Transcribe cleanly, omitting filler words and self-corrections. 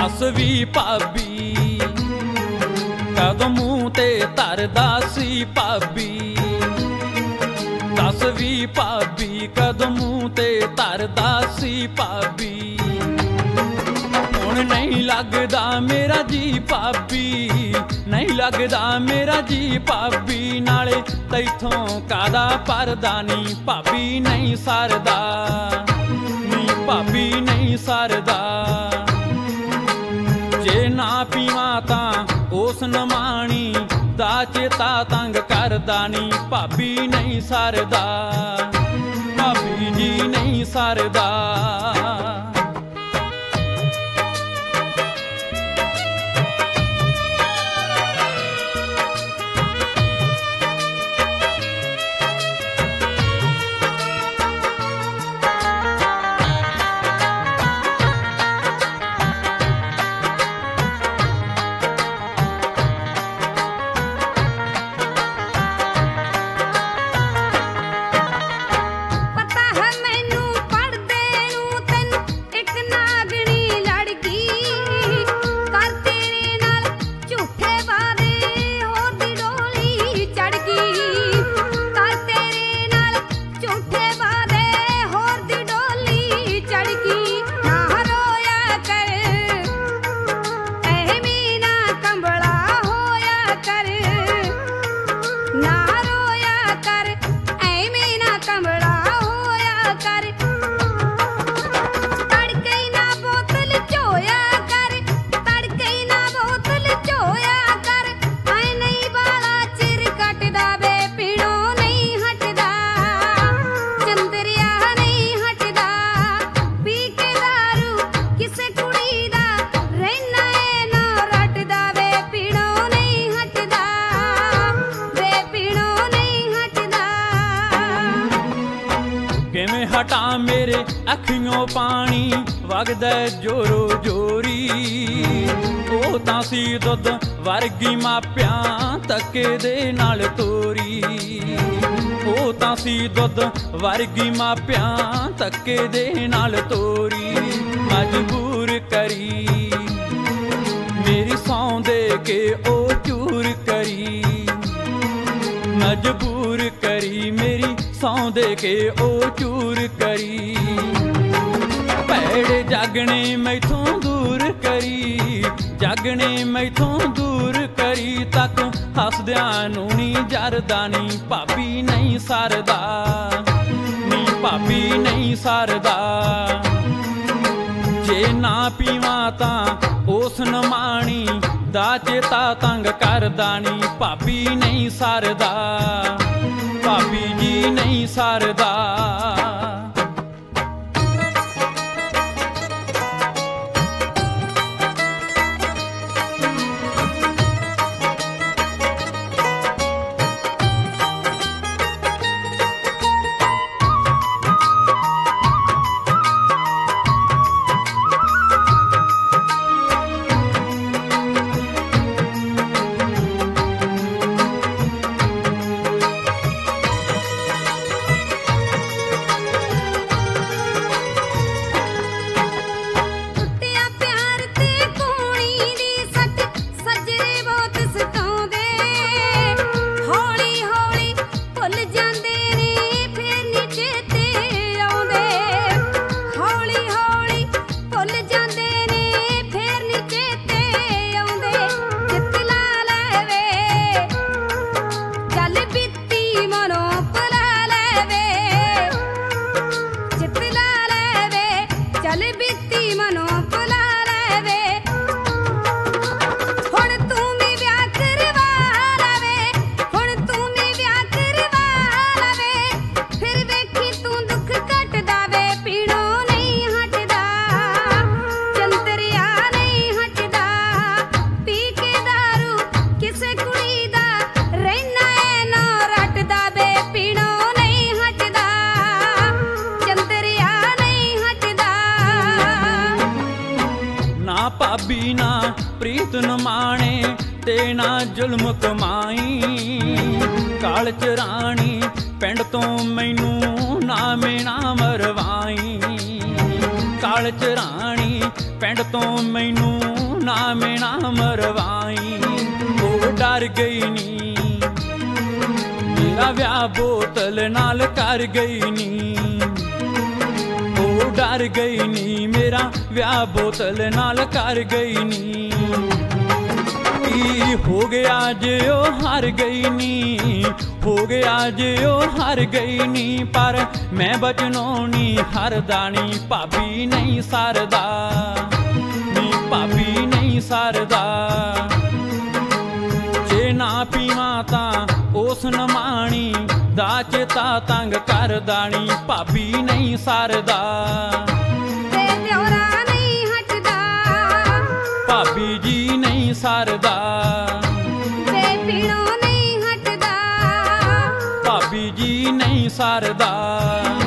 दस भी भाभी कदों मूंह ते धरदा सी भाभी। दस भी भाभी कदों मूंह ते धरदा सी भाभी। हुण नहीं लगदा मेरा जी भाभी, नहीं लगदा मेरा जी भाभी। नाले तैथों कादा परदा नी भाभी नहीं सरदा, नी भाभी नहीं सरदा। जे ना पीवां तां उस नमाणी दा चेता तंग करदा नी भाभी नहीं सरदा, भाभी जी नहीं सरदा। किवें हटा मेरे अखियों पानी वगदा जोरो जोरी। ओ तां सी दुध वर्गी मापियां तके दे नाल तोरी। ओ तां सी दुध वर्गी मापियां तके दे नाल तोरी। मजबूर करी मेरी सौं दे के ओ चूर करी। मजबूर करी मेरी सौं दे के ओ चूर करी। भैड़े जागने मैथों दूर करी, जागने मैथों दूर करी। तक हसदियां नूं नी जरदा नी भाभी नहीं सरदा, नी भाभी नहीं सरदा। जे ना पीवां तां उस नमाणी दा चेता तंग करदा नी भाभी नहीं सरदा, भाभी जी नहीं सरदा। भाभी ना प्रीत न माणे ते ना जुल्म कमाई। काल चराणी पिंड तो मैनू नामे ना मरवाई। काल चराणी पिंड तो मैनू ਨਾਮੇ ਨਾ ਮਰਵਾਈ। ਉਹ ਡਰ ਗਈ ਨੀ, ਮੇਰਾ ਵਿਆਹ ਬੋਤਲ ਨਾਲ ਕਰ ਗਈ ਨੀ। ਉਹ ਡਰ ਗਈ ਨੀ, ਮੇਰਾ ਵਿਆਹ ਬੋਤਲ ਨਾਲ ਕਰ ਗਈ ਨੀ। ਕੀ ਹੋ ਗਿਆ ਜੇ ਉਹ ਹਾਰ ਗਈ ਨੀ, ਹੋ ਗਿਆ ਜੇ ਉਹ ਹਾਰ ਗਈ ਨੀ। ਪਰ ਮੈਂ ਬਚਨੋਂ ਨੀ ਹਾਰਦਾ ਨੀ, ਭਾਬੀ ਨਹੀਂ ਸਰਦਾ ਨੀ, ਭਾਬੀ ਨਹੀਂ ਸਰਦਾ। ਜੇ ਨਾ ਪੀਵਾਂ ਤਾਂ ਉਸ ਨਮਾਣੀ ਦਾ ਚੇਤਾ ਤੰਗ ਕਰਦਾ ਨੀ, ਭਾਬੀ ਨਹੀਂ ਸਰਦਾ। ਤੇ ਦਿਉਰਾ ਨਹੀਂ ਹਟਦਾ, ਭਾਬੀ ਜੀ ਨਹੀਂ ਸਰਦਾ। ਤੇ ਪੀਣੋਂ ਨਹੀਂ ਹਟਦਾ, ਭਾਬੀ ਜੀ ਨਹੀਂ ਸਰਦਾ।